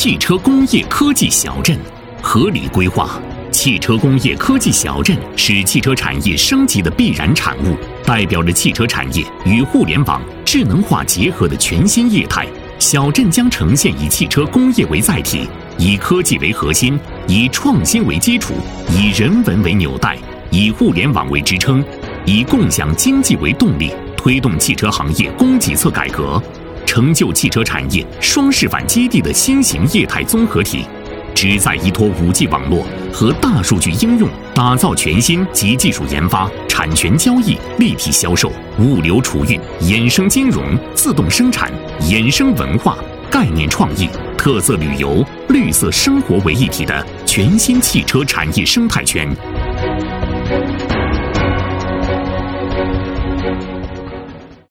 汽车工业科技小镇合理规划。汽车工业科技小镇是汽车产业升级的必然产物，代表着汽车产业与互联网、智能化结合的全新业态。小镇将呈现以汽车工业为载体，以科技为核心，以创新为基础，以人文为纽带，以互联网为支撑，以共享经济为动力，推动汽车行业供给侧改革，成就汽车产业双示范基地的新型业态综合体。旨在依托 5G 网络和大数据应用，打造全新集技术研发、产权交易、立体销售、物流储运、衍生金融、自动生产、衍生文化、概念创意、特色旅游、绿色生活为一体的全新汽车产业生态圈。